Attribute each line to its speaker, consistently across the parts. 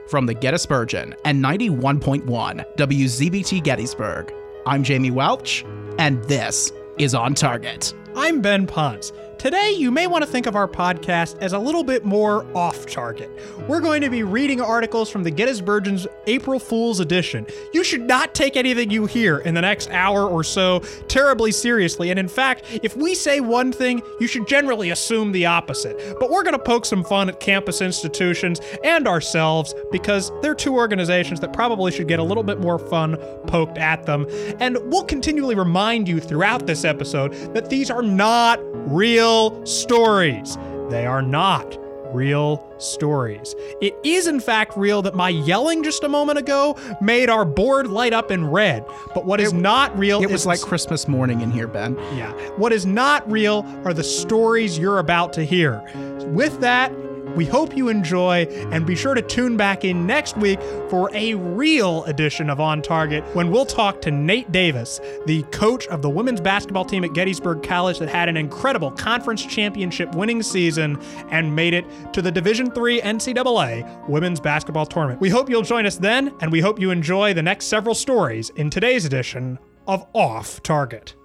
Speaker 1: from the Gettysburgian and 91.1 WZBT Gettysburg. I'm Jamie Welch, and this is On Target.
Speaker 2: I'm Ben Ponce. Today, you may want to think of our podcast as a little bit more off-target. We're going to be reading articles from the Gettysburgian's April Fool's edition. You should not take anything you hear in the next hour or so terribly seriously, and in fact, if we say one thing, you should generally assume the opposite. But we're going to poke some fun at campus institutions and ourselves because they're two organizations that probably should get a little bit more fun poked at them. And we'll continually remind you throughout this episode that these are not real stories. They are not real stories. It is in fact real that my yelling just a moment ago made our board light up in red. But what is not real
Speaker 1: It was like Christmas morning in here, Ben.
Speaker 2: Yeah. What is not real are the stories you're about to hear. With that, we hope you enjoy, and be sure to tune back in next week for a real edition of On Target when we'll talk to Nate Davis, the coach of the women's basketball team at Gettysburg College that had an incredible conference championship winning season and made it to the Division III NCAA women's basketball tournament. We hope you'll join us then, and we hope you enjoy the next several stories in today's edition of Off Target.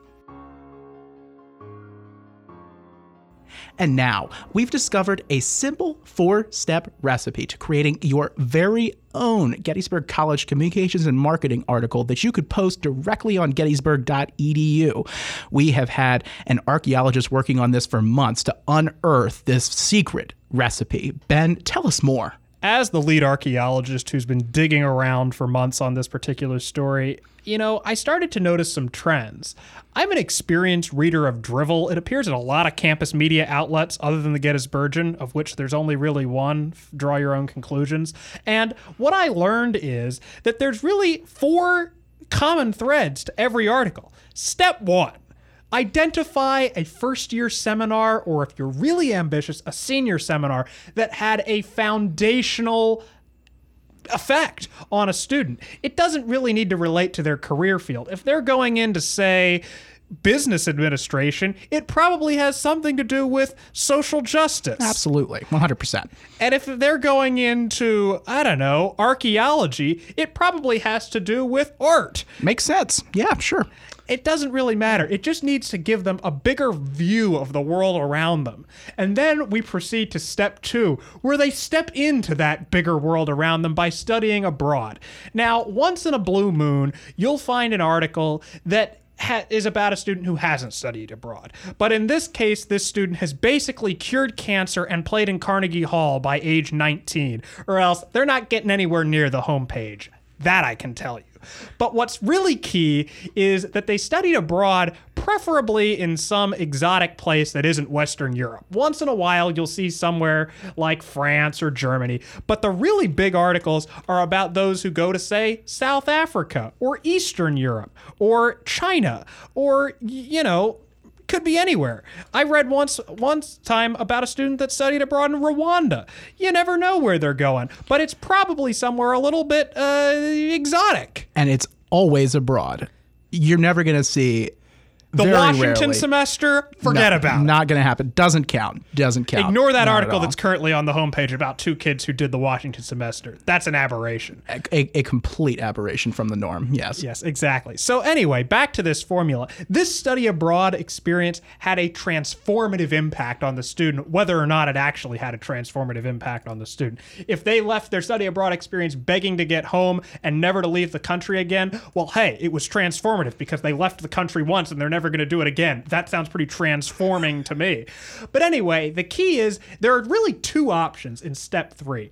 Speaker 1: And now, we've discovered a simple 4-step recipe to creating your very own Gettysburg College Communications and Marketing article that you could post directly on gettysburg.edu. We have had an archaeologist working on this for months to unearth this secret recipe. Ben, tell us more.
Speaker 2: As the lead archaeologist who's been digging around for months on this particular story, I started to notice some trends. I'm an experienced reader of drivel. It appears in a lot of campus media outlets other than the Gettysburgian, of which there's only really one. Draw your own conclusions. And what I learned is that there's really 4 common threads to every article. Step 1. Identify a first-year seminar, or if you're really ambitious, a senior seminar that had a foundational effect on a student. It doesn't really need to relate to their career field. If they're going into, say, business administration, it probably has something to do with social justice.
Speaker 1: Absolutely, 100%.
Speaker 2: And if they're going into, archaeology, it probably has to do with art.
Speaker 1: Makes sense. Yeah, sure.
Speaker 2: It doesn't really matter. It just needs to give them a bigger view of the world around them. And then we proceed to step 2, where they step into that bigger world around them by studying abroad. Now, once in a blue moon, you'll find an article that is about a student who hasn't studied abroad. But in this case, this student has basically cured cancer and played in Carnegie Hall by age 19, or else they're not getting anywhere near the homepage. That I can tell you. But what's really key is that they studied abroad, preferably in some exotic place that isn't Western Europe. Once in a while, you'll see somewhere like France or Germany. But the really big articles are about those who go to, say, South Africa or Eastern Europe or China or, could be anywhere. I read once time about a student that studied abroad in Rwanda. You never know where they're going, but it's probably somewhere a little bit exotic.
Speaker 1: And it's always abroad. You're never going to see
Speaker 2: the Washington semester, forget about it.
Speaker 1: Not going to happen. Doesn't count.
Speaker 2: Ignore that article that's currently on the homepage about 2 kids who did the Washington semester. That's an aberration.
Speaker 1: A complete aberration from the norm, yes.
Speaker 2: Yes, exactly. So anyway, back to this formula. This study abroad experience had a transformative impact on the student, whether or not it actually had a transformative impact on the student. If they left their study abroad experience begging to get home and never to leave the country again, well, hey, it was transformative because they left the country once and they're never going to do it again. That sounds pretty transforming to me. But anyway, the key is there are really 2 options in step 3.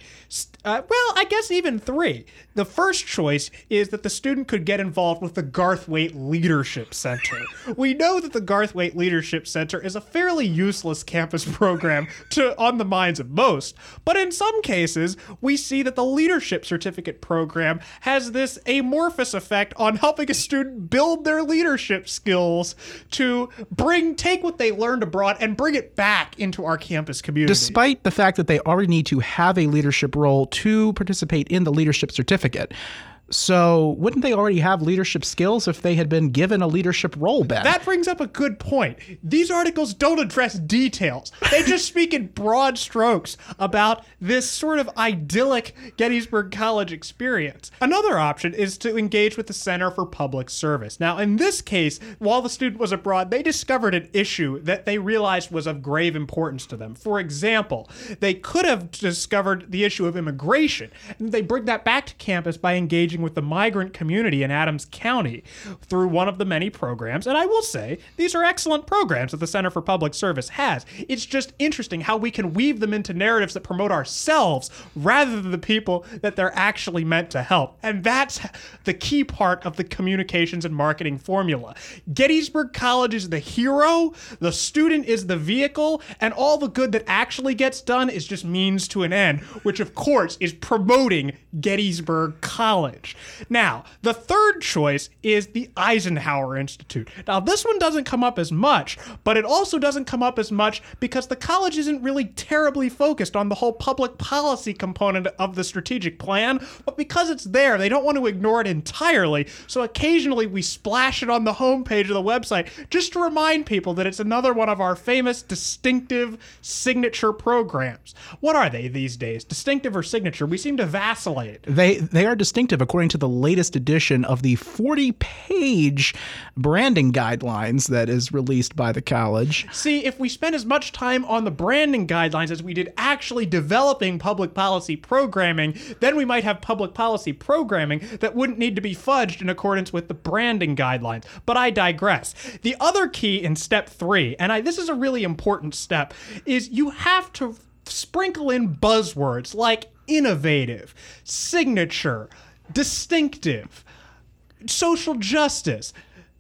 Speaker 2: I guess even 3. The first choice is that the student could get involved with the Garthwaite Leadership Center. We know that the Garthwaite Leadership Center is a fairly useless campus program on the minds of most, but in some cases, we see that the Leadership Certificate program has this amorphous effect on helping a student build their leadership skills to take what they learned abroad and bring it back into our campus community.
Speaker 1: Despite the fact that they already need to have a leadership role to participate in the leadership certificate, So wouldn't they already have leadership skills if they had been given a leadership role, Ben?
Speaker 2: That brings up a good point. These articles don't address details. They just speak in broad strokes about this sort of idyllic Gettysburg College experience. Another option is to engage with the Center for Public Service. Now, in this case, while the student was abroad, they discovered an issue that they realized was of grave importance to them. For example, they could have discovered the issue of immigration, and they bring that back to campus by engaging with the migrant community in Adams County through one of the many programs. And I will say, these are excellent programs that the Center for Public Service has. It's just interesting how we can weave them into narratives that promote ourselves rather than the people that they're actually meant to help. And that's the key part of the communications and marketing formula. Gettysburg College is the hero, the student is the vehicle, and all the good that actually gets done is just means to an end, which of course is promoting Gettysburg College. Now, the third choice is the Eisenhower Institute. Now, this one doesn't come up as much, but it also doesn't come up as much because the college isn't really terribly focused on the whole public policy component of the strategic plan, but because it's there, they don't want to ignore it entirely, so occasionally we splash it on the homepage of the website just to remind people that it's another one of our famous distinctive signature programs. What are they these days? Distinctive or signature? We seem to vacillate.
Speaker 1: They are distinctive according to the latest edition of the 40-page branding guidelines that is released by the college.
Speaker 2: See, if we spend as much time on the branding guidelines as we did actually developing public policy programming, then we might have public policy programming that wouldn't need to be fudged in accordance with the branding guidelines. But I digress. The other key in step 3, and this is a really important step, is you have to sprinkle in buzzwords like innovative, signature, distinctive, social justice,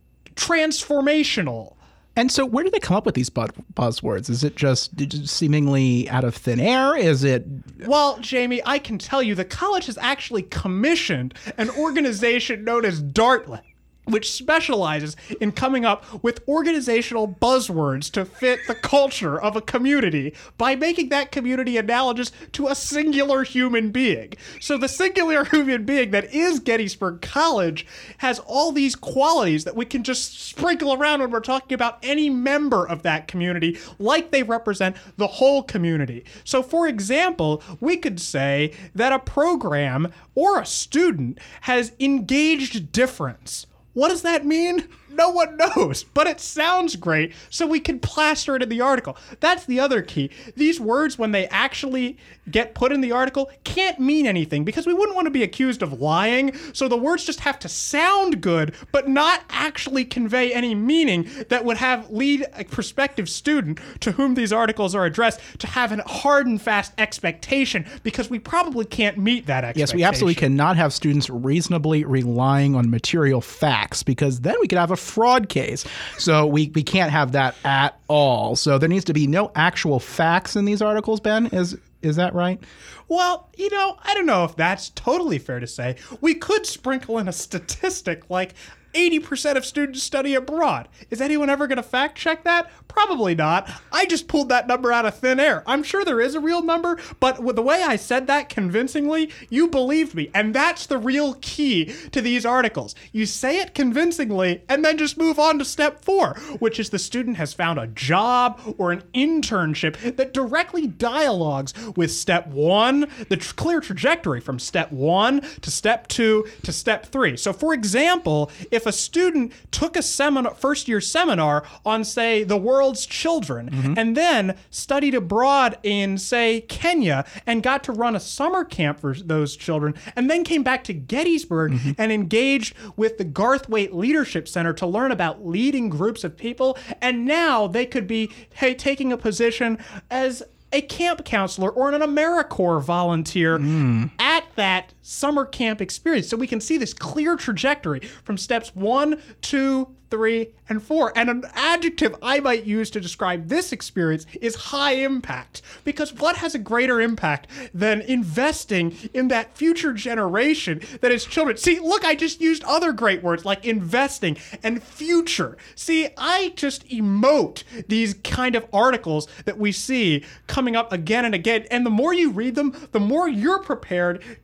Speaker 2: transformational.
Speaker 1: And so where do they come up with these buzzwords? Is it just seemingly out of thin air? Is it...
Speaker 2: Well, Jamie, I can tell you the college has actually commissioned an organization known as Dartlet, which specializes in coming up with organizational buzzwords to fit the culture of a community by making that community analogous to a singular human being. So the singular human being that is Gettysburg College has all these qualities that we can just sprinkle around when we're talking about any member of that community, like they represent the whole community. So for example, we could say that a program or a student has engaged difference. What does that mean? No one knows, but it sounds great, so we can plaster it in the article. That's the other key. These words, when they actually get put in the article, can't mean anything because we wouldn't want to be accused of lying, so the words just have to sound good, but not actually convey any meaning that would lead a prospective student to whom these articles are addressed to have a hard and fast expectation, because we probably can't meet that expectation.
Speaker 1: Yes, we absolutely cannot have students reasonably relying on material facts, because then we could have a fraud case. So we can't have that at all. So there needs to be no actual facts in these articles, Ben. Is that right?
Speaker 2: Well, I don't know if that's totally fair to say. We could sprinkle in a statistic like 80% of students study abroad. Is anyone ever going to fact check that? Probably not. I just pulled that number out of thin air. I'm sure there is a real number, but with the way I said that convincingly, you believed me. And that's the real key to these articles. You say it convincingly and then just move on to step 4, which is the student has found a job or an internship that directly dialogues with step 1, the clear trajectory from step 1 to step 2 to step 3. So for example, if a student took a first-year seminar on, say, the world's children, and then studied abroad in, say, Kenya, and got to run a summer camp for those children, and then came back to Gettysburg and engaged with the Garthwaite Leadership Center to learn about leading groups of people, and now they could be taking a position as a camp counselor or an AmeriCorps volunteer at that summer camp experience. So we can see this clear trajectory from steps 1, 2, 3, and 4. And an adjective I might use to describe this experience is high impact. Because what has a greater impact than investing in that future generation that is children? See, look, I just used other great words like investing and future. See, I just emote these kind of articles that we see coming up again and again. And the more you read them, the more you're prepared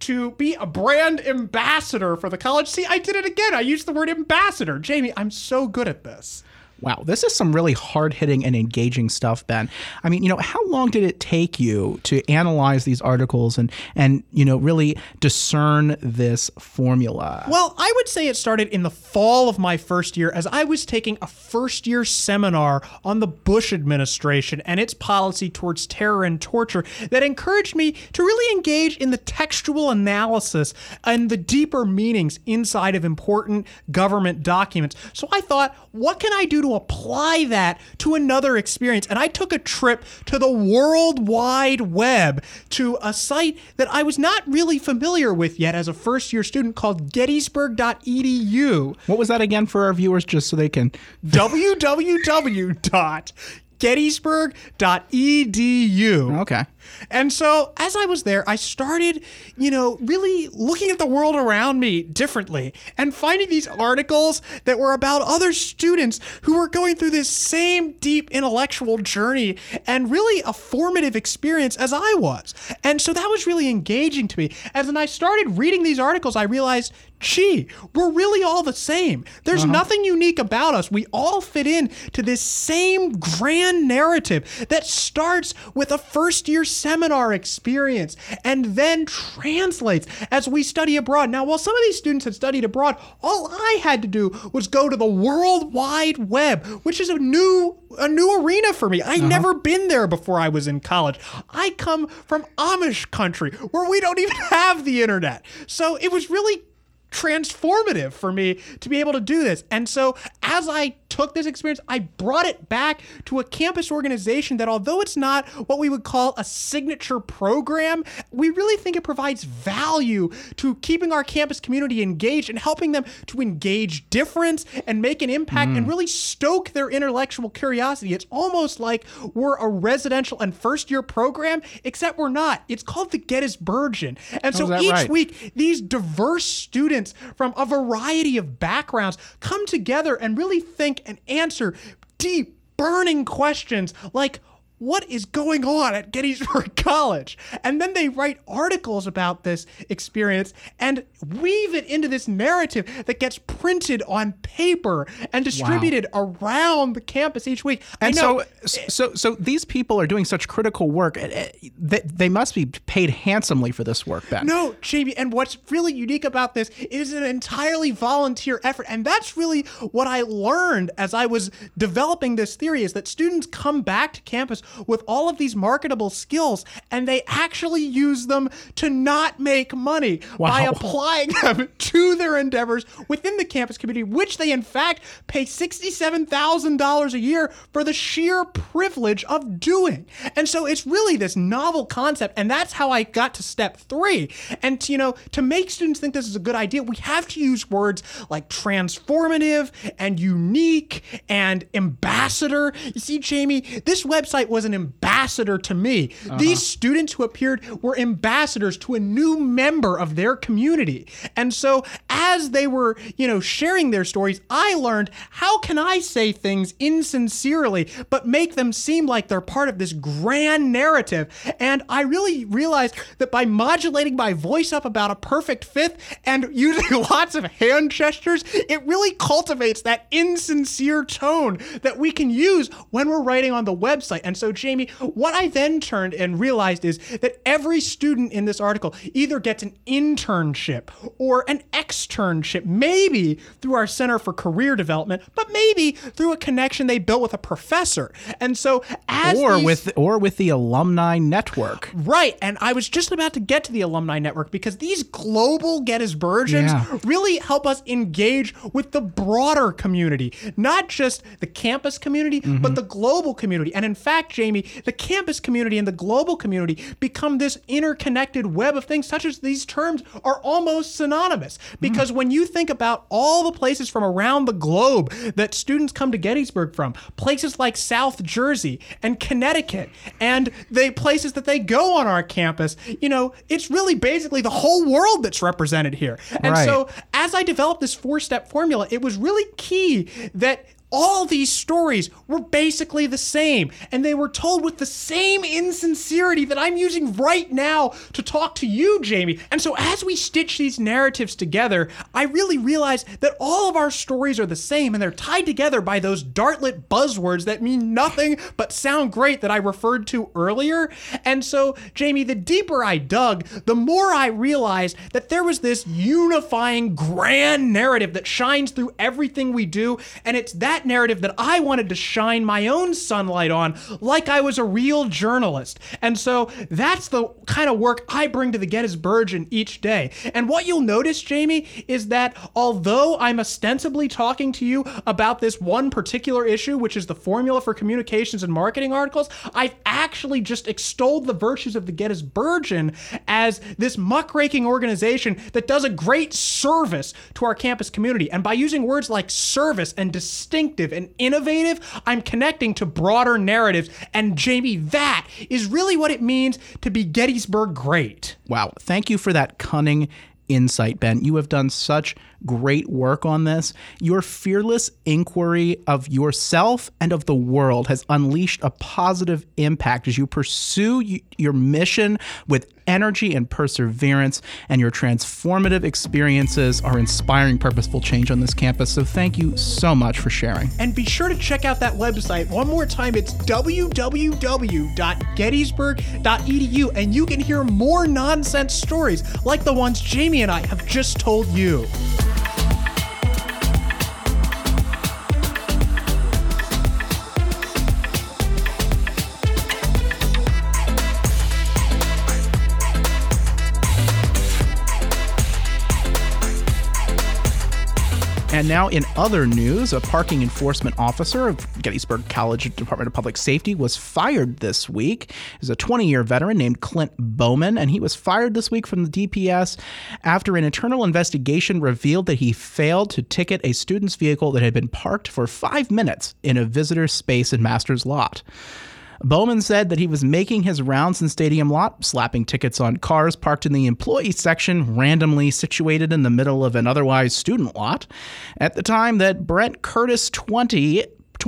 Speaker 2: to be a brand ambassador for the college. See, I did it again. I used the word ambassador. Jamie, I'm so good at this.
Speaker 1: Wow, this is some really hard-hitting and engaging stuff, Ben. I mean, how long did it take you to analyze these articles and really discern this formula?
Speaker 2: Well, I would say it started in the fall of my first year as I was taking a first-year seminar on the Bush administration and its policy towards terror and torture that encouraged me to really engage in the textual analysis and the deeper meanings inside of important government documents. So I thought, what can I do to apply that to another experience? And I took a trip to the World Wide Web, to a site that I was not really familiar with yet as a first-year student called gettysburg.edu.
Speaker 1: What was that again for our viewers, just so they can...
Speaker 2: www.gettysburg.edu.
Speaker 1: Okay.
Speaker 2: And so as I was there, I started, really looking at the world around me differently and finding these articles that were about other students who were going through this same deep intellectual journey and really a formative experience as I was. And so that was really engaging to me. As I started reading these articles, I realized, gee, we're really all the same. There's nothing unique about us. We all fit in to this same grand narrative that starts with a first-year seminar experience and then translates as we study abroad. Now, while some of these students had studied abroad, all I had to do was go to the World Wide Web, which is a new arena for me. I'd never been there before I was in college. I come from Amish country where we don't even have the internet. So it was really transformative for me to be able to do this. And so as I took this experience, I brought it back to a campus organization that, although it's not what we would call a signature program, we really think it provides value to keeping our campus community engaged and helping them to engage difference and make an impact and really stoke their intellectual curiosity. It's almost like we're a residential and first-year program, except we're not. It's called the Gettysburgian. And so each week, these diverse students from a variety of backgrounds come together and really think and answer deep, burning questions like, what is going on at Gettysburg College? And then they write articles about this experience and weave it into this narrative that gets printed on paper and distributed around the campus each week.
Speaker 1: And so these people are doing such critical work. They must be paid handsomely for this work, Ben.
Speaker 2: No, Jamie, and what's really unique about this is an entirely volunteer effort. And that's really what I learned as I was developing this theory, is that students come back to campus with all of these marketable skills, and they actually use them to not make money by applying them to their endeavors within the campus community, which they in fact pay $67,000 a year for the sheer privilege of doing. And so it's really this novel concept, and that's how I got to step 3. And to make students think this is a good idea, we have to use words like transformative and unique and ambassador. You see, Jamie, this website was an ambassador to me. These students who appeared were ambassadors to a new member of their community. And so as they were, sharing their stories, I learned, how can I say things insincerely but make them seem like they're part of this grand narrative? And I really realized that by modulating my voice up about a perfect fifth and using lots of hand gestures, it really cultivates that insincere tone that we can use when we're writing on the website. And so, Jamie, what I then turned and realized is that every student in this article either gets an internship or an externship, maybe through our Center for Career Development, but maybe through a connection they built with a professor. And so
Speaker 1: with the alumni network.
Speaker 2: Right. And I was just about to get to the alumni network, because these global Gettysburgians really help us engage with the broader community, not just the campus community, but the global community. And in fact, Jamie, the campus community and the global community become this interconnected web of things, such as these terms are almost synonymous. Because when you think about all the places from around the globe that students come to Gettysburg from, places like South Jersey and Connecticut, and the places that they go on our campus, it's really basically the whole world that's represented here. And so as I developed this 4-step formula, it was really key that all these stories were basically the same, and they were told with the same insincerity that I'm using right now to talk to you, Jamie. And so as we stitch these narratives together, I really realized that all of our stories are the same, and they're tied together by those Dartlet buzzwords that mean nothing but sound great that I referred to earlier. And so, Jamie, the deeper I dug, the more I realized that there was this unifying grand narrative that shines through everything we do, and it's that narrative that I wanted to shine my own sunlight on like I was a real journalist. And so that's the kind of work I bring to the Gettysburgian each day. And what you'll notice, Jamie, is that although I'm ostensibly talking to you about this one particular issue, which is the formula for communications and marketing articles, I've actually just extolled the virtues of the Gettysburgian as this muckraking organization that does a great service to our campus community. And by using words like service and distinctive and innovative, I'm connecting to broader narratives. And Jamie, that is really what it means to be Gettysburg great.
Speaker 1: Wow. Thank you for that cunning insight, Ben. You have done such great work on this. Your fearless inquiry of yourself and of the world has unleashed a positive impact as you pursue your mission with energy and perseverance, and your transformative experiences are inspiring purposeful change on this campus. So thank you so much for sharing.
Speaker 2: And be sure to check out that website. One more time, it's www.gettysburg.edu, and you can hear more nonsense stories like the ones Jamie and I have just told you.
Speaker 1: And now in other news, a parking enforcement officer of Gettysburg College Department of Public Safety was fired this week. He's a 20-year veteran named Clint Bowman, and he was fired this week from the DPS after an internal investigation revealed that he failed to ticket a student's vehicle that had been parked for 5 minutes in a visitor space in Masters Lot. Bowman said that he was making his rounds in Stadium Lot, slapping tickets on cars parked in the employee section randomly situated in the middle of an otherwise student lot, at the time that Brent Curtis 20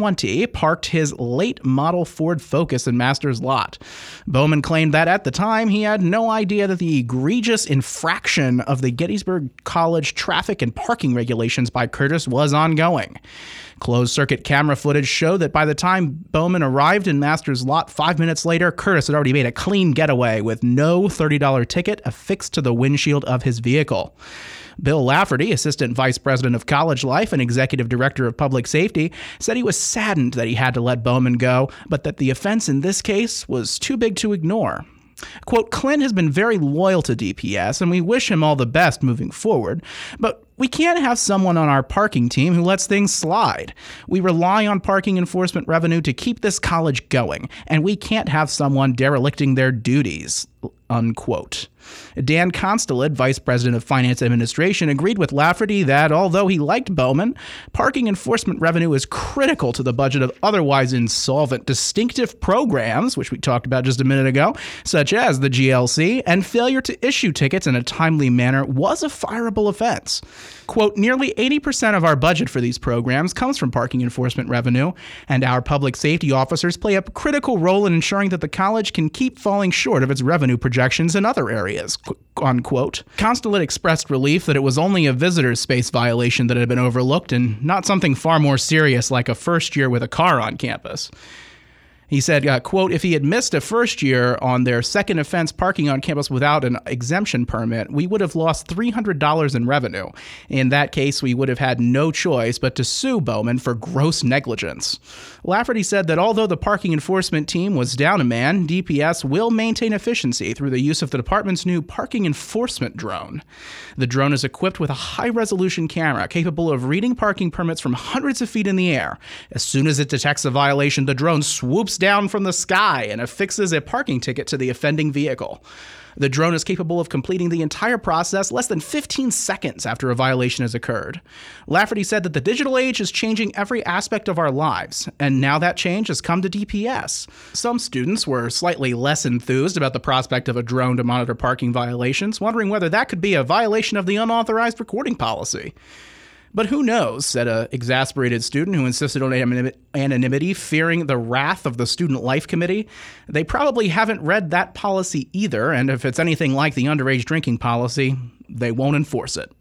Speaker 1: parked his late model Ford Focus in Masters Lot. Bowman claimed that at the time he had no idea that the egregious infraction of the Gettysburg College traffic and parking regulations by Curtis was ongoing. Closed-circuit camera footage showed that by the time Bowman arrived in Masters Lot 5 minutes later, Curtis had already made a clean getaway with no $30 ticket affixed to the windshield of his vehicle. Bill Lafferty, Assistant Vice President of College Life and Executive Director of Public Safety, said he was saddened that he had to let Bowman go, but that the offense in this case was too big to ignore. Quote, Clint has been very loyal to DPS, and we wish him all the best moving forward, but we can't have someone on our parking team who lets things slide. We rely on parking enforcement revenue to keep this college going, and we can't have someone derelicting their duties, unquote. Dan Constolid, Vice President of Finance Administration, agreed with Lafferty that although he liked Bowman, parking enforcement revenue is critical to the budget of otherwise insolvent distinctive programs, which we talked about just a minute ago, such as the GLC, and failure to issue tickets in a timely manner was a fireable offense. Quote, nearly 80% of our budget for these programs comes from parking enforcement revenue, and our public safety officers play a critical role in ensuring that the college can keep falling short of its revenue projections in other areas, unquote. Constolid expressed relief that it was only a visitor's space violation that had been overlooked and not something far more serious like a first year with a car on campus. He said, quote, if he had missed a first year on their second offense parking on campus without an exemption permit, we would have lost $300 in revenue. In that case, we would have had no choice but to sue Bowman for gross negligence. Lafferty said that although the parking enforcement team was down a man, DPS will maintain efficiency through the use of the department's new parking enforcement drone. The drone is equipped with a high-resolution camera capable of reading parking permits from hundreds of feet in the air. As soon as it detects a violation, the drone swoops down from the sky and affixes a parking ticket to the offending vehicle. The drone is capable of completing the entire process less than 15 seconds after a violation has occurred. Lafferty said that the digital age is changing every aspect of our lives, and now that change has come to DPS. Some students were slightly less enthused about the prospect of a drone to monitor parking violations, wondering whether that could be a violation of the unauthorized recording policy. But who knows, said an exasperated student who insisted on anonymity, fearing the wrath of the Student Life Committee. They probably haven't read that policy either, and if it's anything like the underage drinking policy, they won't enforce it.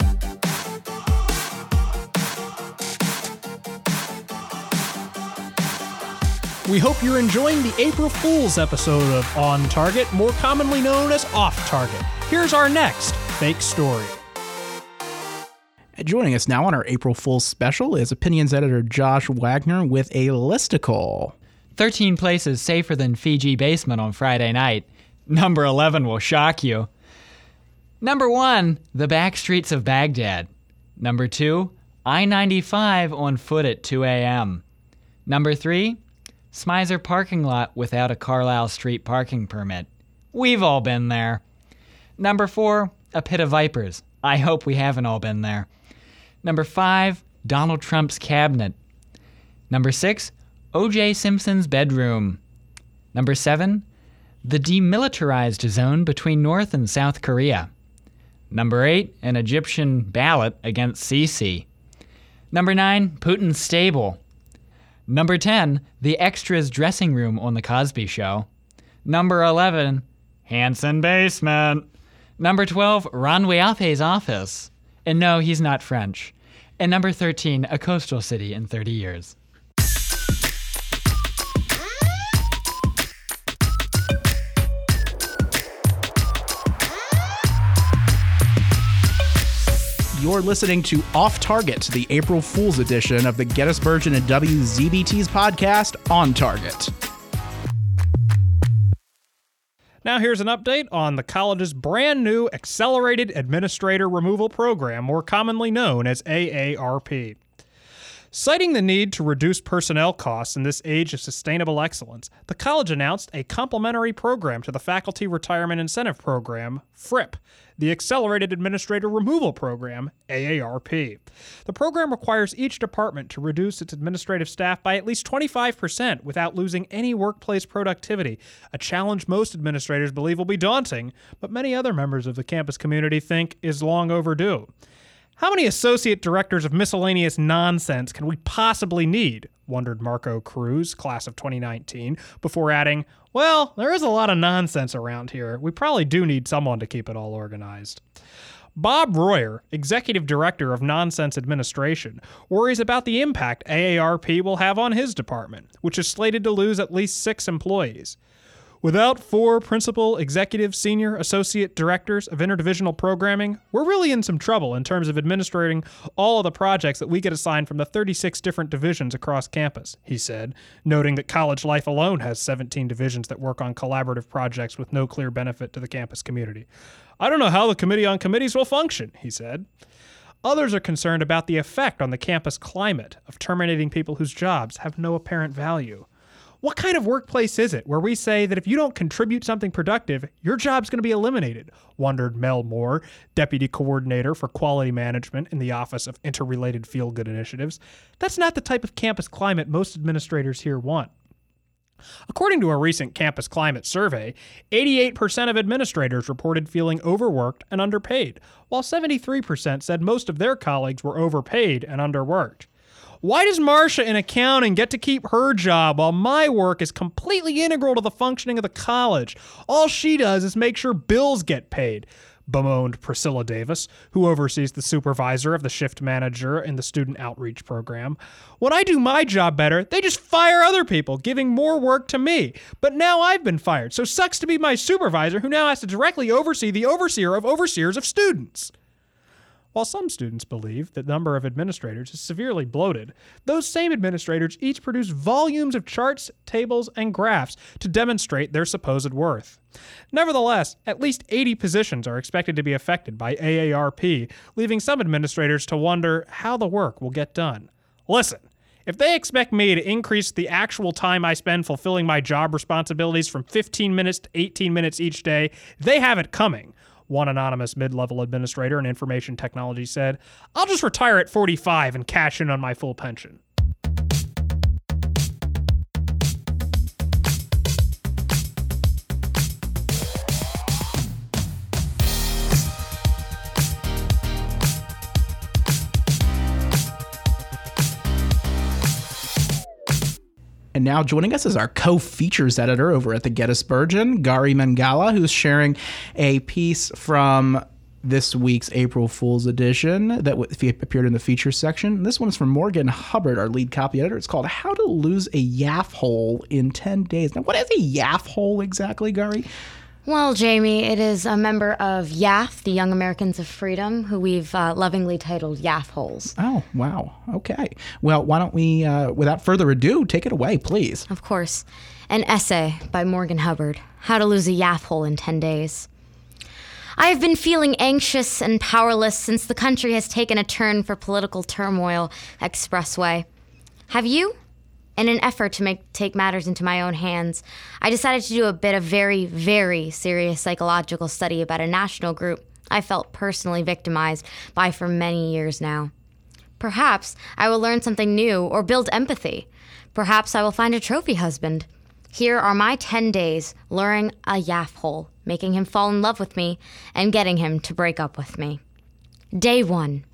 Speaker 2: We hope you're enjoying the April Fool's episode of On Target, more commonly known as Off Target. Here's our next fake story.
Speaker 1: Joining us now on our April Fool's special is opinions editor Josh Wagner with a listicle.
Speaker 3: 13 places safer than Fiji basement on Friday night. Number 11 will shock you. Number 1, the back streets of Baghdad. Number 2, I-95 on foot at 2 a.m. Number 3, Smizer parking lot without a Carlisle Street parking permit. We've all been there. Number 4, a pit of vipers. I hope we haven't all been there. Number 5, Donald Trump's cabinet. Number 6, O.J. Simpson's bedroom. Number 7, the demilitarized zone between North and South Korea. Number 8, an Egyptian ballot against Sisi. Number 9, Putin's stable. Number 10, the extras dressing room on The Cosby Show. Number 11, Hanson basement. Number 12, Ron Wealthe's office. And no, he's not French. And number 13, a coastal city in 30 years.
Speaker 1: You're listening to Off Target, the April Fool's edition of the Gettysburg and WZBT's podcast, On Target.
Speaker 2: Now here's an update on the college's brand new Accelerated Administrator Removal Program, more commonly known as AARP. Citing the need to reduce personnel costs in this age of sustainable excellence, the college announced a complementary program to the Faculty Retirement Incentive Program, FRIP, the Accelerated Administrator Removal Program, AARP. The program requires each department to reduce its administrative staff by at least 25% without losing any workplace productivity, a challenge most administrators believe will be daunting, but many other members of the campus community think is long overdue. How many associate directors of miscellaneous nonsense can we possibly need? Wondered Marco Cruz, class of 2019, before adding, well, there is a lot of nonsense around here. We probably do need someone to keep it all organized. Bob Royer, executive director of Nonsense Administration, worries about the impact AARP will have on his department, which is slated to lose at least 6 employees. Without 4 principal, executive, senior, associate directors of interdivisional programming, we're really in some trouble in terms of administrating all of the projects that we get assigned from the 36 different divisions across campus, he said, noting that college life alone has 17 divisions that work on collaborative projects with no clear benefit to the campus community. I don't know how the Committee on Committees will function, he said. Others are concerned about the effect on the campus climate of terminating people whose jobs have no apparent value. What kind of workplace is it where we say that if you don't contribute something productive, your job's going to be eliminated? Wondered Mel Moore, Deputy Coordinator for Quality Management in the Office of Interrelated Feel-Good Initiatives. That's not the type of campus climate most administrators here want. According to a recent campus climate survey, 88% of administrators reported feeling overworked and underpaid, while 73% said most of their colleagues were overpaid and underworked. Why does Marcia in accounting get to keep her job while my work is completely integral to the functioning of the college? All she does is make sure bills get paid, bemoaned Priscilla Davis, who oversees the supervisor of the shift manager in the student outreach program. When I do my job better, they just fire other people, giving more work to me. But now I've been fired, so sucks to be my supervisor who now has to directly oversee the overseer of overseers of students. While some students believe that the number of administrators is severely bloated, those same administrators each produce volumes of charts, tables, and graphs to demonstrate their supposed worth. Nevertheless, at least 80 positions are expected to be affected by AARP, leaving some administrators to wonder how the work will get done. Listen, if they expect me to increase the actual time I spend fulfilling my job responsibilities from 15 minutes to 18 minutes each day, they have it coming. One anonymous mid-level administrator in information technology said, I'll just retire at 45 and cash in on my full pension.
Speaker 1: And now joining us is our co-features editor over at the Gettysburgian, Gary Mangala, who's sharing a piece from this week's April Fool's edition that appeared in the features section. This one is from Morgan Hubbard, our lead copy editor. It's called How to Lose a Yaff Hole in 10 Days. Now, what is a yaff hole exactly, Gary?
Speaker 4: Well, Jamie, it is a member of YAF, the Young Americans of Freedom, who we've lovingly titled Yaff Holes.
Speaker 1: Oh, wow. Okay. Well, why don't we, without further ado, take it away, please.
Speaker 4: Of course. An essay by Morgan Hubbard, How to Lose a Yaff Hole in 10 Days. I have been feeling anxious and powerless since the country has taken a turn for political turmoil expressway. Have you? In an effort to take matters into my own hands, I decided to do a bit of very, very serious psychological study about a national group I felt personally victimized by for many years now. Perhaps I will learn something new or build empathy. Perhaps I will find a trophy husband. Here are my 10 days luring a yaff hole, making him fall in love with me, and getting him to break up with me. Day 1.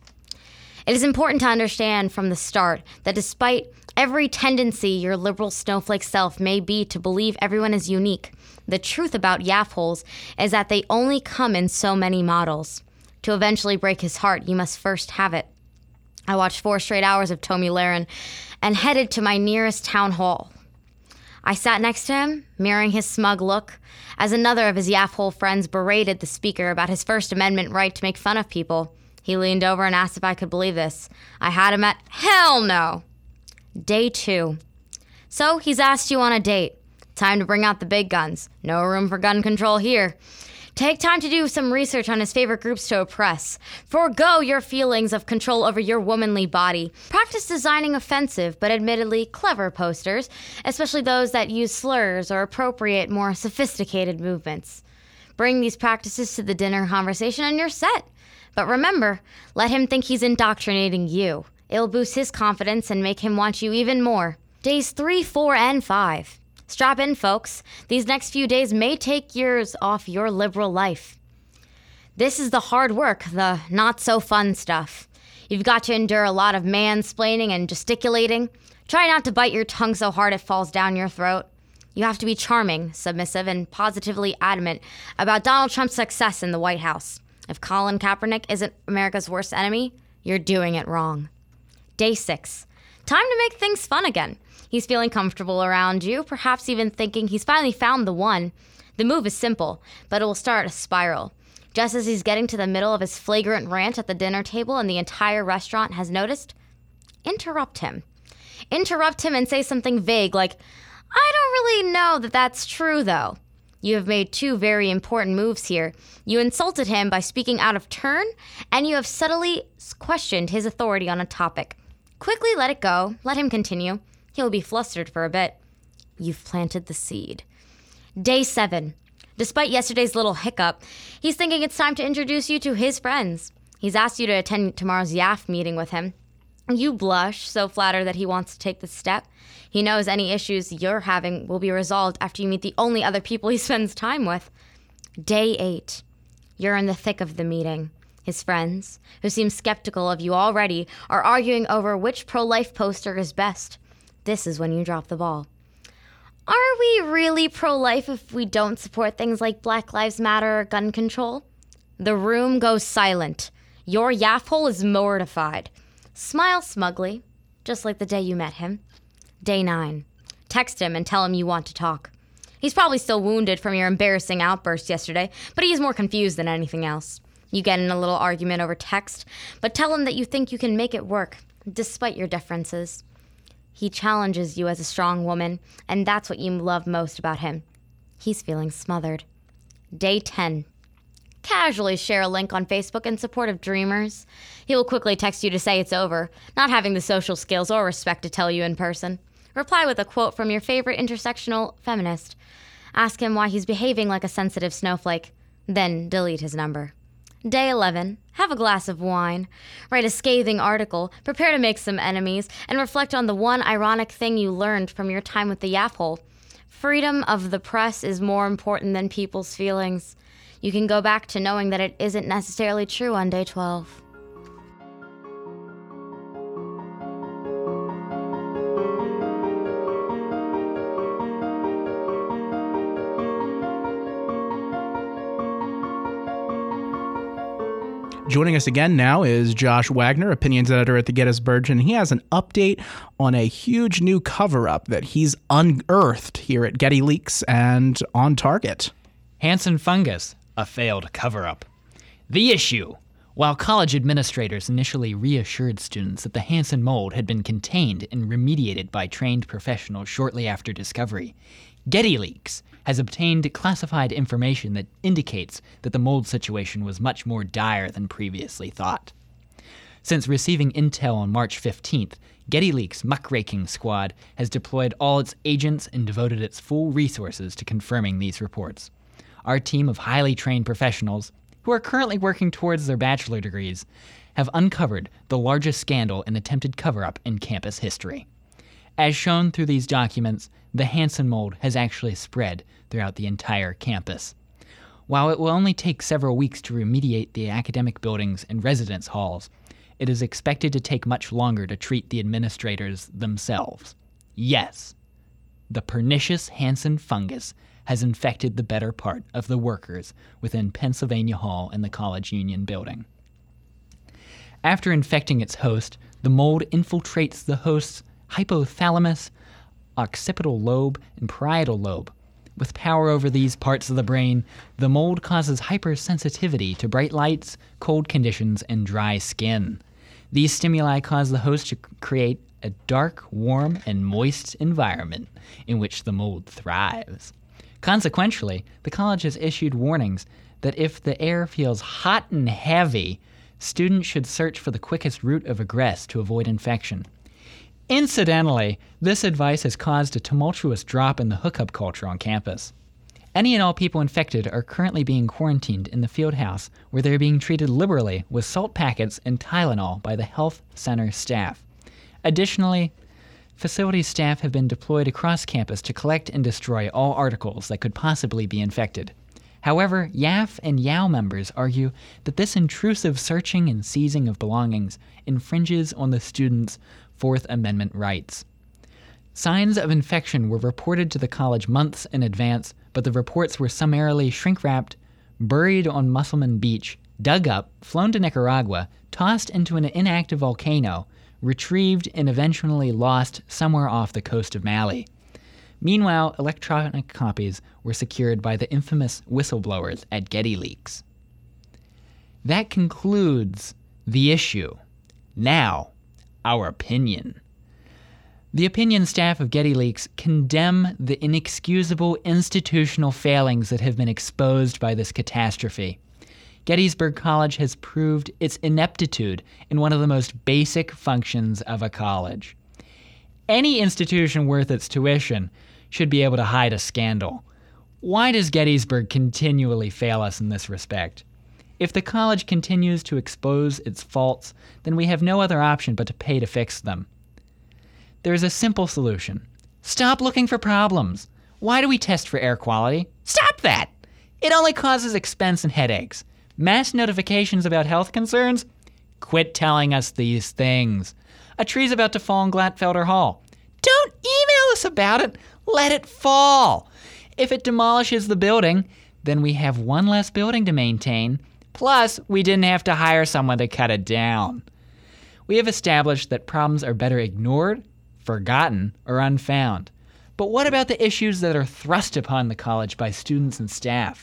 Speaker 4: It is important to understand from the start that despite every tendency your liberal snowflake self may be to believe everyone is unique, the truth about yaff holes is that they only come in so many models. To eventually break his heart, you must first have it. I watched 4 straight hours of Tomi Lahren and headed to my nearest town hall. I sat next to him, mirroring his smug look, as another of his yaff hole friends berated the speaker about his First Amendment right to make fun of people. He leaned over and asked if I could believe this. I had him at hell no. Day 2. So he's asked you on a date. Time to bring out the big guns. No room for gun control here. Take time to do some research on his favorite groups to oppress. Forgo your feelings of control over your womanly body. Practice designing offensive, but admittedly clever posters, especially those that use slurs or appropriate more sophisticated movements. Bring these practices to the dinner conversation and you're set. But remember, let him think he's indoctrinating you. It'll boost his confidence and make him want you even more. Days 3, 4, and 5. Strap in, folks. These next few days may take years off your liberal life. This is the hard work, the not-so-fun stuff. You've got to endure a lot of mansplaining and gesticulating. Try not to bite your tongue so hard it falls down your throat. You have to be charming, submissive, and positively adamant about Donald Trump's success in the White House. If Colin Kaepernick isn't America's worst enemy, you're doing it wrong. Day 6. Time to make things fun again. He's feeling comfortable around you, perhaps even thinking he's finally found the one. The move is simple, but it will start a spiral. Just as he's getting to the middle of his flagrant rant at the dinner table and the entire restaurant has noticed, interrupt him. Interrupt him and say something vague like, I don't really know that that's true, though. You have made 2 very important moves here. You insulted him by speaking out of turn, and you have subtly questioned his authority on a topic. Quickly let it go. Let him continue. He'll be flustered for a bit. You've planted the seed. Day 7. Despite yesterday's little hiccup, he's thinking it's time to introduce you to his friends. He's asked you to attend tomorrow's YAF meeting with him. You blush, so flattered that he wants to take the step. He knows any issues you're having will be resolved after you meet the only other people he spends time with. Day 8. You're in the thick of the meeting. His friends, who seem skeptical of you already, are arguing over which pro-life poster is best. This is when you drop the ball. Are we really pro-life if we don't support things like Black Lives Matter or gun control? The room goes silent. Your yaff hole is mortified. Smile smugly, just like the day you met him. Day 9. Text him and tell him you want to talk. He's probably still wounded from your embarrassing outburst yesterday, but he's more confused than anything else. You get in a little argument over text, but tell him that you think you can make it work, despite your differences. He challenges you as a strong woman, and that's what you love most about him. He's feeling smothered. Day 10. Casually share a link on Facebook in support of Dreamers. He will quickly text you to say it's over, not having the social skills or respect to tell you in person. Reply with a quote from your favorite intersectional feminist. Ask him why he's behaving like a sensitive snowflake. Then delete his number. Day 11. Have a glass of wine. Write a scathing article. Prepare to make some enemies. And reflect on the one ironic thing you learned from your time with the yaff hole. Freedom of the press is more important than people's feelings. You can go back to knowing that it isn't necessarily true on day 12.
Speaker 1: Joining us again now is Josh Wagner, opinions editor at the Gettysburg, and he has an update on a huge new cover-up that he's unearthed here at Getty Leaks and on Target.
Speaker 3: Hansen fungus, a failed cover-up. The issue. While college administrators initially reassured students that the Hansen mold had been contained and remediated by trained professionals shortly after discovery, Getty Leaks has obtained classified information that indicates that the mold situation was much more dire than previously thought. Since receiving intel on March 15th, Getty Leaks' muckraking squad has deployed all its agents and devoted its full resources to confirming these reports. Our team of highly trained professionals, who are currently working towards their bachelor degrees, have uncovered the largest scandal and attempted cover-up in campus history. As shown through these documents, the Hansen mold has actually spread throughout the entire campus. While it will only take several weeks to remediate the academic buildings and residence halls, it is expected to take much longer to treat the administrators themselves. Yes, the pernicious Hansen fungus has infected the better part of the workers within Pennsylvania Hall and the College Union building. After infecting its host, the mold infiltrates the host's hypothalamus, occipital lobe, and parietal lobe. With power over these parts of the brain, the mold causes hypersensitivity to bright lights, cold conditions, and dry skin. These stimuli cause the host to create a dark, warm, and moist environment in which the mold thrives. Consequentially, the college has issued warnings that if the air feels hot and heavy, students should search for the quickest route of egress to avoid infection. Incidentally, this advice has caused a tumultuous drop in the hookup culture on campus. Any and all people infected are currently being quarantined in the field house, where they are being treated liberally with salt packets and Tylenol by the health center staff. Additionally, facility staff have been deployed across campus to collect and destroy all articles that could possibly be infected. However, YAF and YOW members argue that this intrusive searching and seizing of belongings infringes on the students' Fourth Amendment rights. Signs of infection were reported to the college months in advance, but the reports were summarily shrink-wrapped, buried on Musselman Beach, dug up, flown to Nicaragua, tossed into an inactive volcano, retrieved, and eventually lost somewhere off the coast of Mali. Meanwhile, electronic copies were secured by the infamous whistleblowers at Getty Leaks. That concludes the issue. Now, our opinion. The opinion staff of Getty Leaks condemn the inexcusable institutional failings that have been exposed by this catastrophe. Gettysburg College has proved its ineptitude in one of the most basic functions of a college. Any institution worth its tuition should be able to hide a scandal. Why does Gettysburg continually fail us in this respect? If the college continues to expose its faults, then we have no other option but to pay to fix them. There is a simple solution. Stop looking for problems. Why do we test for air quality? Stop that! It only causes expense and headaches. Mass notifications about health concerns? Quit telling us these things. A tree's about to fall in Glatfelder Hall. Don't email us about it. Let it fall. If it demolishes the building, then we have one less building to maintain. Plus, we didn't have to hire someone to cut it down. We have established that problems are better ignored, forgotten, or unfound. But what about the issues that are thrust upon the college by students and staff?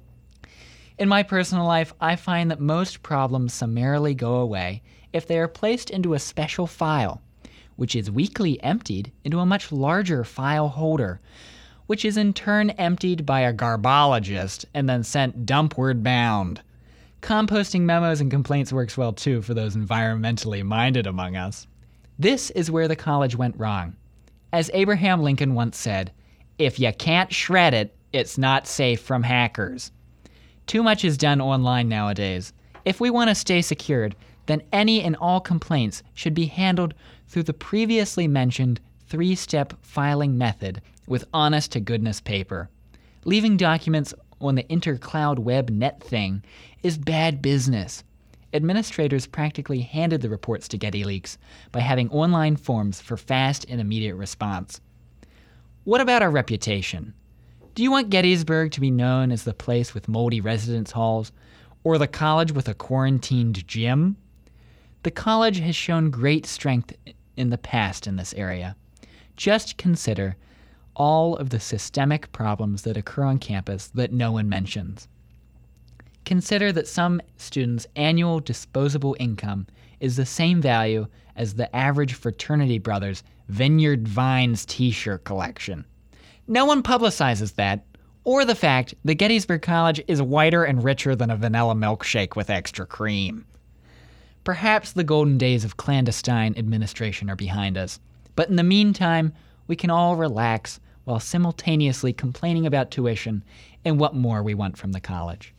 Speaker 3: In my personal life, I find that most problems summarily go away if they are placed into a special file, which is weekly emptied into a much larger file holder, which is in turn emptied by a garbologist and then sent dumpward bound. Composting memos and complaints works well too for those environmentally minded among us. This is where the college went wrong. As Abraham Lincoln once said, "If you can't shred it, it's not safe from hackers." Too much is done online nowadays. If we want to stay secured, then any and all complaints should be handled through the previously mentioned 3-step filing method with honest-to-goodness paper. Leaving documents on the intercloud web net thing is bad business. Administrators practically handed the reports to Getty Leaks by having online forms for fast and immediate response. What about our reputation? Do you want Gettysburg to be known as the place with moldy residence halls, or the college with a quarantined gym? The college has shown great strength in the past in this area. Just consider all of the systemic problems that occur on campus that no one mentions. Consider that some students' annual disposable income is the same value as the average fraternity brother's Vineyard Vines t-shirt collection. No one publicizes that, or the fact that Gettysburg College is whiter and richer than a vanilla milkshake with extra cream. Perhaps the golden days of clandestine administration are behind us, but in the meantime, we can all relax while simultaneously complaining about tuition and what more we want from the college.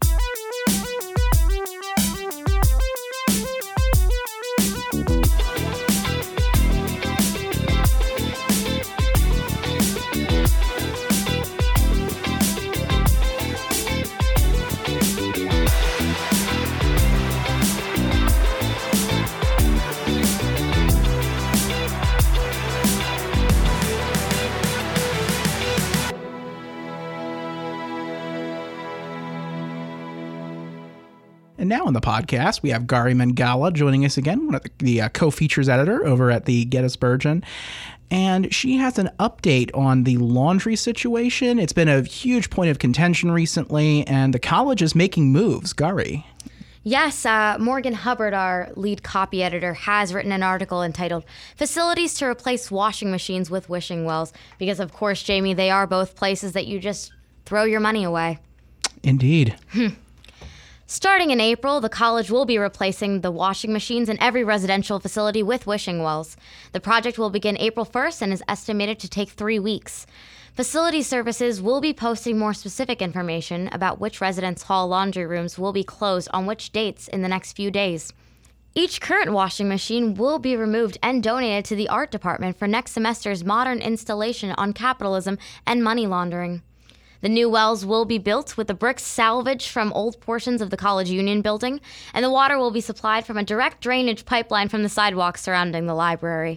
Speaker 1: And now on the podcast, we have Gari Mangala joining us again, one of the co-features editor over at the Gettysburgian. And she has an update on the laundry situation. It's been a huge point of contention recently, and the college is making moves. Gari.
Speaker 4: Yes, Morgan Hubbard, our lead copy editor, has written an article entitled Facilities to Replace Washing Machines with Wishing Wells. Because, of course, Jamie, they are both places that you just throw your money away.
Speaker 1: Indeed.
Speaker 4: Starting in April, the college will be replacing the washing machines in every residential facility with wishing wells. The project will begin April 1st and is estimated to take 3 weeks. Facility services will be posting more specific information about which residence hall laundry rooms will be closed on which dates in the next few days. Each current washing machine will be removed and donated to the art department for next semester's modern installation on capitalism and money laundering. The new wells will be built with the bricks salvaged from old portions of the College Union building, and the water will be supplied from a direct drainage pipeline from the sidewalk surrounding the library.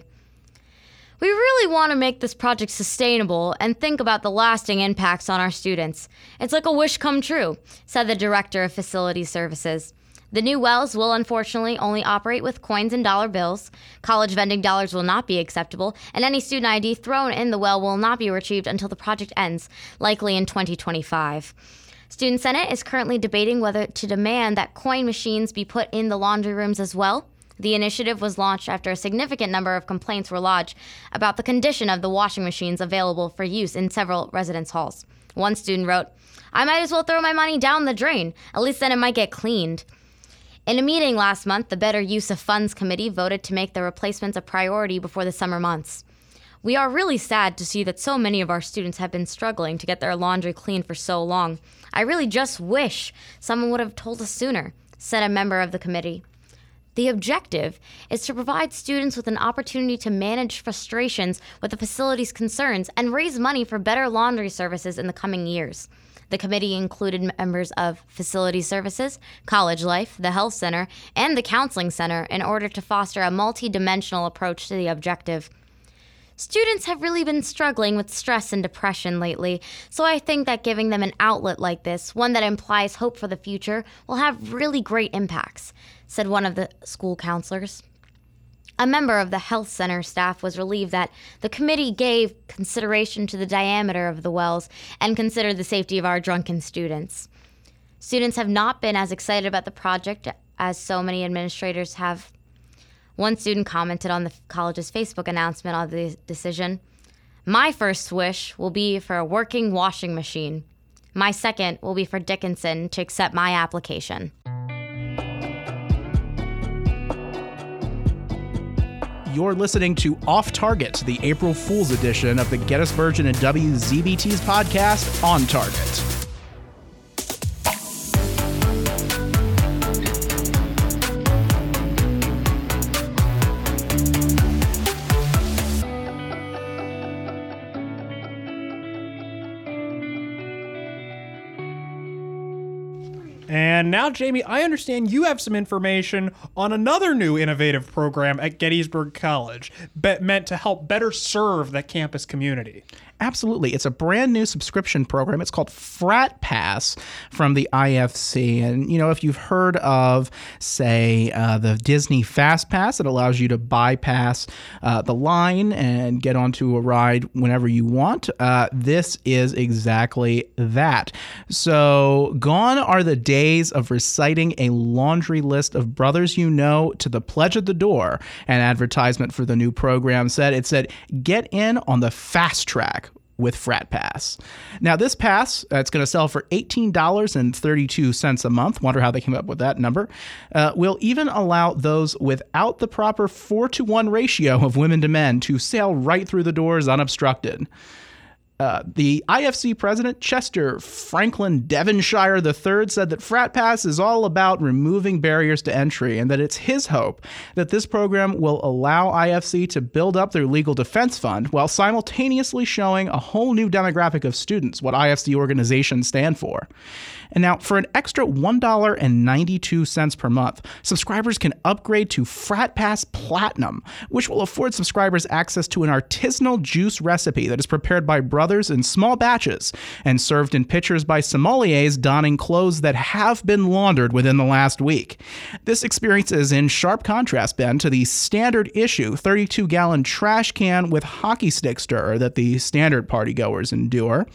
Speaker 4: We really want to make this project sustainable and think about the lasting impacts on our students. It's like a wish come true, said the director of Facility Services. The new wells will unfortunately only operate with coins and dollar bills. College vending dollars will not be acceptable, and any student ID thrown in the well will not be retrieved until the project ends, likely in 2025. Student Senate is currently debating whether to demand that coin machines be put in the laundry rooms as well. The initiative was launched after a significant number of complaints were lodged about the condition of the washing machines available for use in several residence halls. One student wrote, "I might as well throw my money down the drain. At least then it might get cleaned." In a meeting last month, the Better Use of Funds Committee voted to make the replacements a priority before the summer months. We are really sad to see that so many of our students have been struggling to get their laundry clean for so long. I really just wish someone would have told us sooner, said a member of the committee. The objective is to provide students with an opportunity to manage frustrations with the facility's concerns and raise money for better laundry services in the coming years. The committee included members of Facility Services, College Life, the Health Center, and the Counseling Center in order to foster a multi-dimensional approach to the objective. Students have really been struggling with stress and depression lately, so I think that giving them an outlet like this, one that implies hope for the future, will have really great impacts, said one of the school counselors. A member of the health center staff was relieved that the committee gave consideration to the diameter of the wells and considered the safety of our drunken students. Students have not been as excited about the project as so many administrators have. One student commented on the college's Facebook announcement on the decision, "My first wish will be for a working washing machine. My second will be for Dickinson to accept my application."
Speaker 1: You're listening to Off Target, the April Fool's edition of the Gettysburgian and WZBT's podcast, On Target.
Speaker 2: And now, Jamie, I understand you have some information on another new innovative program at Gettysburg College meant to help better serve the campus community.
Speaker 1: Absolutely. It's a brand new subscription program. It's called Frat Pass from the IFC. And, if you've heard of, say, the Disney Fast Pass, it allows you to bypass the line and get onto a ride whenever you want. This is exactly that. So gone are the days of reciting a laundry list of brothers you know to the pledge at the door. An advertisement for the new program said, get in on the fast track with Frat Pass. Now, this pass, it's going to sell for $18.32 a month. Wonder how they came up with that number. Will even allow those without the proper 4-to-1 ratio of women to men to sail right through the doors unobstructed. The IFC president, Chester Franklin Devonshire III, said that Frat Pass is all about removing barriers to entry and that it's his hope that this program will allow IFC to build up their legal defense fund while simultaneously showing a whole new demographic of students what IFC organizations stand for. And now, for an extra $1.92 per month, subscribers can upgrade to Frat Pass Platinum, which will afford subscribers access to an artisanal juice recipe that is prepared by brothers in small batches and served in pitchers by sommeliers donning clothes that have been laundered within the last week. This experience is in sharp contrast, Ben, to the standard issue 32-gallon trash can with hockey stick stir that the standard partygoers endure.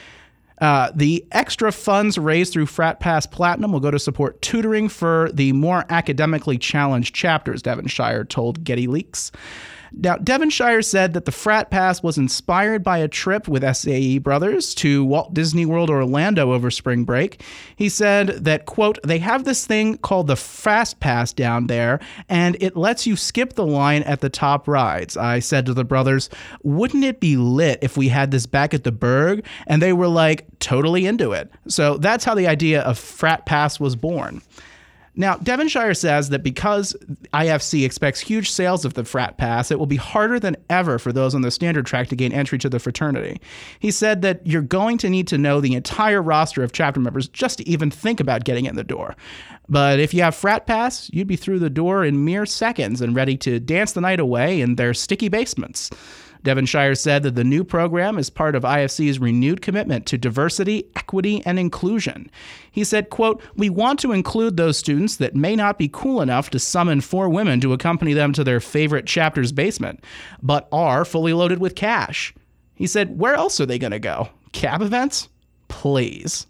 Speaker 1: The extra funds raised through Frat Pass Platinum will go to support tutoring for the more academically challenged chapters, Devonshire told Getty Leaks. Now, Devonshire said that the Frat Pass was inspired by a trip with SAE brothers to Walt Disney World Orlando over spring break. He said that, quote, they have this thing called the Fast Pass down there, and it lets you skip the line at the top rides. I said to the brothers, wouldn't it be lit if we had this back at the Berg? And they were like, totally into it. So that's how the idea of Frat Pass was born. Now, Devonshire says that because IFC expects huge sales of the Frat Pass, it will be harder than ever for those on the standard track to gain entry to the fraternity. He said that you're going to need to know the entire roster of chapter members just to even think about getting in the door. But if you have Frat Pass, you'd be through the door in mere seconds and ready to dance the night away in their sticky basements. Devonshire said that the new program is part of IFC's renewed commitment to diversity, equity, and inclusion. He said, quote, we want to include those students that may not be cool enough to summon 4 women to accompany them to their favorite chapter's basement, but are fully loaded with cash. He said, where else are they going to go? Cab events? Please.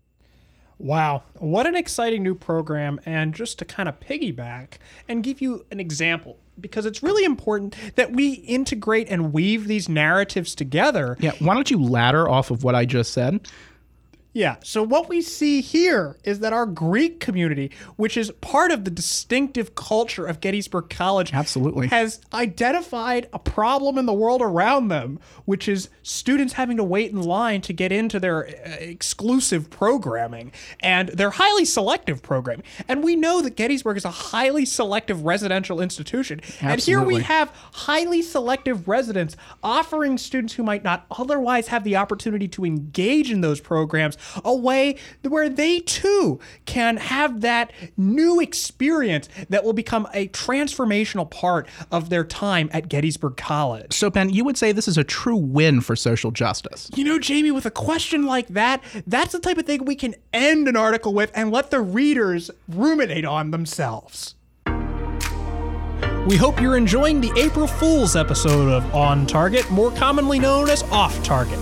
Speaker 2: Wow, what an exciting new program. And just to kind of piggyback and give you an example, because it's really important that we integrate and weave these narratives together.
Speaker 1: Yeah, why don't you ladder off of what I just said?
Speaker 2: Yeah, so what we see here is that our Greek community, which is part of the distinctive culture of Gettysburg College,
Speaker 1: absolutely
Speaker 2: has identified a problem in the world around them, which is students having to wait in line to get into their exclusive programming and their highly selective programming. And we know that Gettysburg is a highly selective residential institution.
Speaker 1: Absolutely.
Speaker 2: And here we have highly selective residents offering students who might not otherwise have the opportunity to engage in those programs a way where they too can have that new experience that will become a transformational part of their time at Gettysburg College.
Speaker 1: So, Ben, you would say this is a true win for social justice.
Speaker 2: You know, Jamie, with a question like that, that's the type of thing we can end an article with and let the readers ruminate on themselves. We hope you're enjoying the April Fool's episode of On Target, more commonly known as Off Target.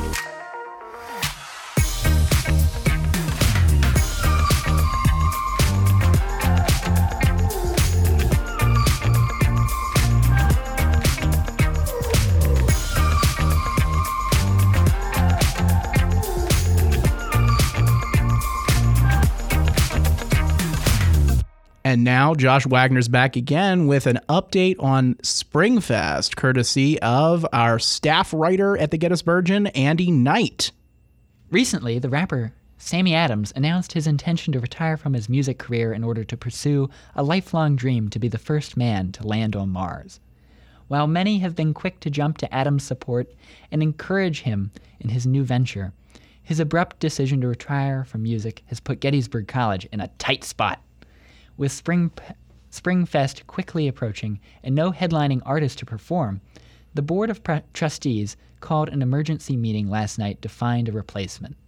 Speaker 1: And now Josh Wagner's back again with an update on Springfest, courtesy of our staff writer at the Gettysburgian, Andy Knight.
Speaker 3: Recently, the rapper Sammy Adams announced his intention to retire from his music career in order to pursue a lifelong dream to be the first man to land on Mars. While many have been quick to jump to Adams' support and encourage him in his new venture, his abrupt decision to retire from music has put Gettysburg College in a tight spot. With Springfest quickly approaching and no headlining artist to perform, The Board of Trustees called an emergency meeting last night to find a replacement.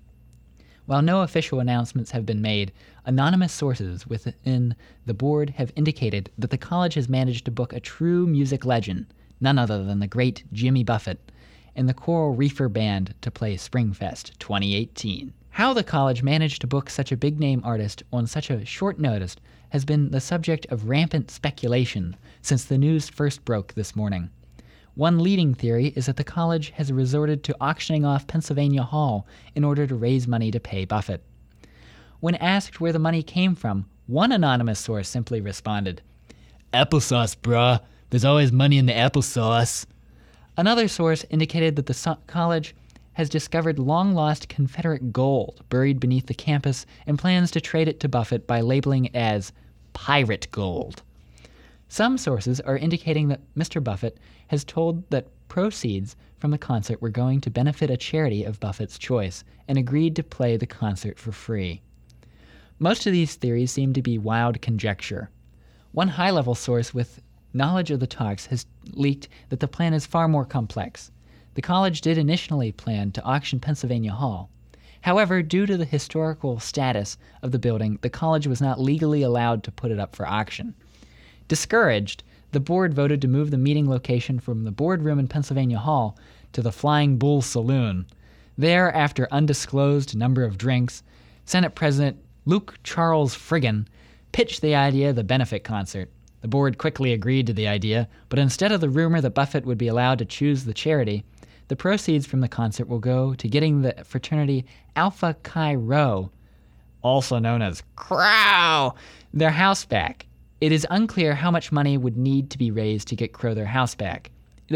Speaker 3: While no official announcements have been made, anonymous sources within the board have indicated that the college has managed to book a true music legend, none other than the great Jimmy Buffett, and the Coral Reefer Band to play Springfest 2018. How the college managed to book such a big-name artist on such a short notice has been the subject of rampant speculation since the news first broke this morning. One leading theory is that the college has resorted to auctioning off Pennsylvania Hall in order to raise money to pay Buffett. When asked where the money came from, one anonymous source simply responded, "Applesauce, bruh. There's always money in the applesauce." Another source indicated that the college has discovered long-lost Confederate gold buried beneath the campus and plans to trade it to Buffett by labeling it as pirate gold. Some sources are indicating that Mr. Buffett has told that proceeds from the concert were going to benefit a charity of Buffett's choice and agreed to play the concert for free. Most of these theories seem to be wild conjecture. One high-level source with knowledge of the talks has leaked that the plan is far more complex. The college did initially plan to auction Pennsylvania Hall. However, due to the historical status of the building, the college was not legally allowed to put it up for auction. Discouraged, the board voted to move the meeting location from the boardroom in Pennsylvania Hall to the Flying Bull Saloon. There, after undisclosed number of drinks, Senate President Luke Charles Friggin pitched the idea of the benefit concert. The board quickly agreed to the idea, but instead of the rumor that Buffett would be allowed to choose the charity, the proceeds from the concert will go to getting the fraternity Alpha Chi Rho, also known as Crow, their house back. It is unclear how much money would need to be raised to get Crow their house back.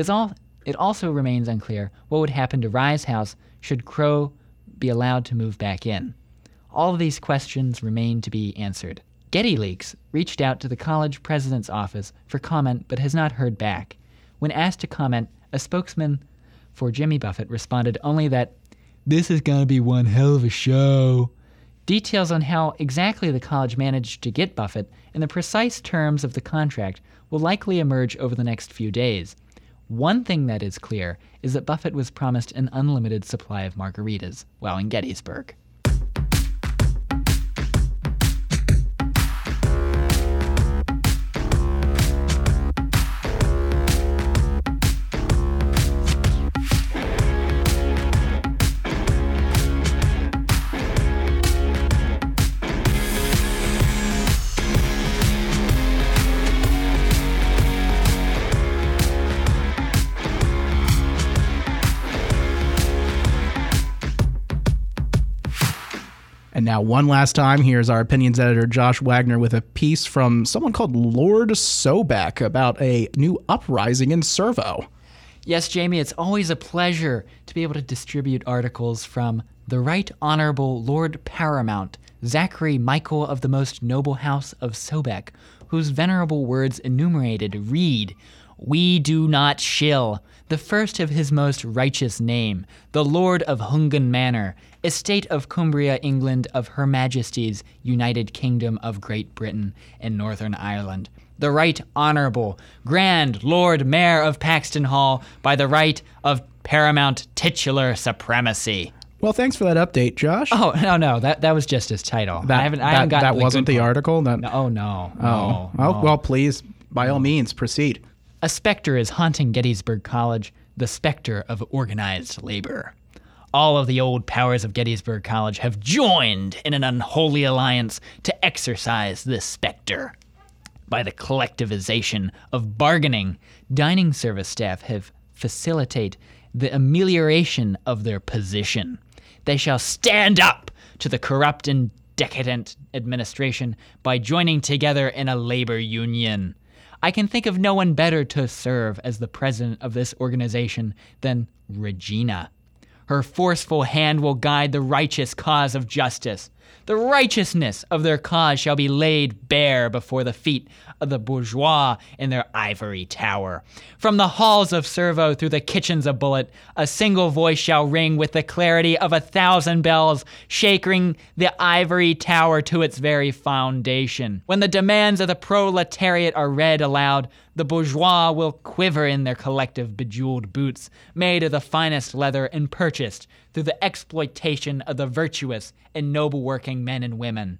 Speaker 3: It also remains unclear what would happen to Rye's house should Crow be allowed to move back in. All of these questions remain to be answered. Getty Leaks reached out to the college president's office for comment but has not heard back. When asked to comment, a spokesman for Jimmy Buffett responded only that, "This is going to be one hell of a show." Details on how exactly the college managed to get Buffett and the precise terms of the contract will likely emerge over the next few days. One thing that is clear is that Buffett was promised an unlimited supply of margaritas while in Gettysburg.
Speaker 1: And now, one last time, here's our opinions editor, Josh Wagner, with a piece from someone called Lord Sobek about a new uprising in Servo.
Speaker 3: Yes, Jamie, it's always a pleasure to be able to distribute articles from the Right Honorable Lord Paramount, Zachary Michael of the Most Noble House of Sobek, whose venerable words enumerated read, "We do not shill, the first of his most righteous name, the Lord of Hungan Manor, estate of Cumbria, England, of Her Majesty's United Kingdom of Great Britain and Northern Ireland. The Right Honourable Grand Lord Mayor of Paxton Hall by the right of paramount titular supremacy."
Speaker 1: Well, thanks for that update, Josh.
Speaker 3: Oh, no, that was just his title.
Speaker 1: That,
Speaker 3: I haven't gotten
Speaker 1: that
Speaker 3: the
Speaker 1: wasn't
Speaker 3: good
Speaker 1: the
Speaker 3: part.
Speaker 1: article?
Speaker 3: No.
Speaker 1: Well, please, by all means, proceed.
Speaker 3: A specter is haunting Gettysburg College, the specter of organized labor. All of the old powers of Gettysburg College have joined in an unholy alliance to exorcise this specter. By the collectivization of bargaining, dining service staff have facilitate the amelioration of their position. They shall stand up to the corrupt and decadent administration by joining together in a labor union. I can think of no one better to serve as the president of this organization than Regina. Her forceful hand will guide the righteous cause of justice. The righteousness of their cause shall be laid bare before the feet of the bourgeois in their ivory tower. From the halls of Servo through the kitchens of Bullet, a single voice shall ring with the clarity of 1,000 bells, shaking the ivory tower to its very foundation. When the demands of the proletariat are read aloud, the bourgeois will quiver in their collective bejeweled boots, made of the finest leather and purchased through the exploitation of the virtuous and noble working men and women.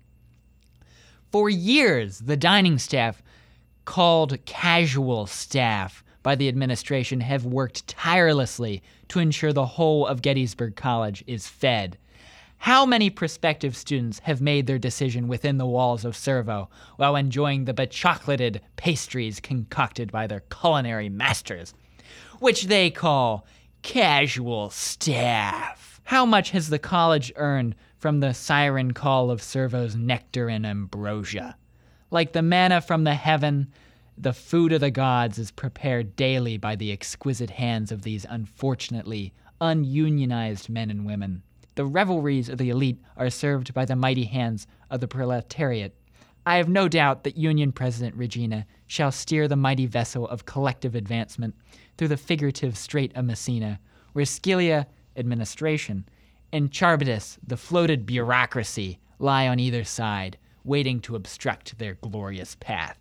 Speaker 3: For years, the dining staff, called casual staff by the administration, have worked tirelessly to ensure the whole of Gettysburg College is fed. How many prospective students have made their decision within the walls of Servo while enjoying the bechocolated pastries concocted by their culinary masters, which they call casual staff? How much has the college earned from the siren call of Servo's nectar and ambrosia? Like the manna from the heaven, the food of the gods is prepared daily by the exquisite hands of these unfortunately ununionized men and women. The revelries of the elite are served by the mighty hands of the proletariat. I have no doubt that Union President Regina shall steer the mighty vessel of collective advancement through the figurative Strait of Messina, where Scylla, administration, and Charybdis, the floated bureaucracy, lie on either side, waiting to obstruct their glorious path.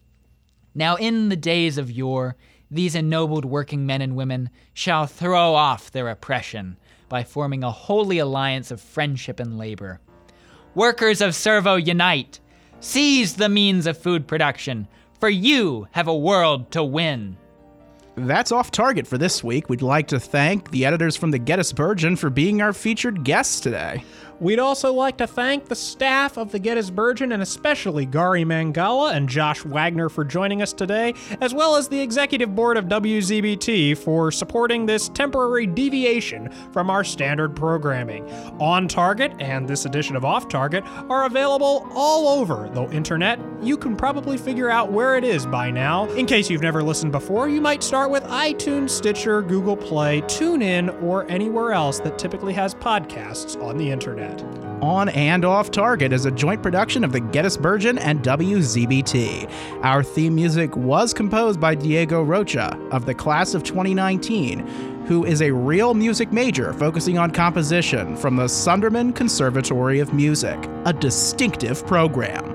Speaker 3: Now in the days of yore, these ennobled working men and women shall throw off their oppression by forming a holy alliance of friendship and labor. Workers of Servo, unite! Seize the means of food production, for you have a world to win.
Speaker 1: That's Off Target for this week. We'd like to thank the editors from the Gettysburgian for being our featured guests today.
Speaker 2: We'd also like to thank the staff of the Gettysburgian and especially Gary Mangala and Josh Wagner for joining us today, as well as the executive board of WZBT for supporting this temporary deviation from our standard programming. On Target and this edition of Off Target are available all over the internet. You can probably figure out where it is by now. In case you've never listened before, you might start with iTunes, Stitcher, Google Play, TuneIn, or anywhere else that typically has podcasts on the internet.
Speaker 1: On and Off Target is a joint production of the Gettysburgian and WZBT. Our theme music was composed by Diego Rocha of the class of 2019, who is a real music major focusing on composition from the Sunderman Conservatory of Music, a distinctive program.